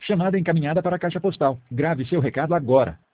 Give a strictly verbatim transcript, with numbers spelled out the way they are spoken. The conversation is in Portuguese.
Chamada encaminhada para a caixa postal. Grave seu recado agora.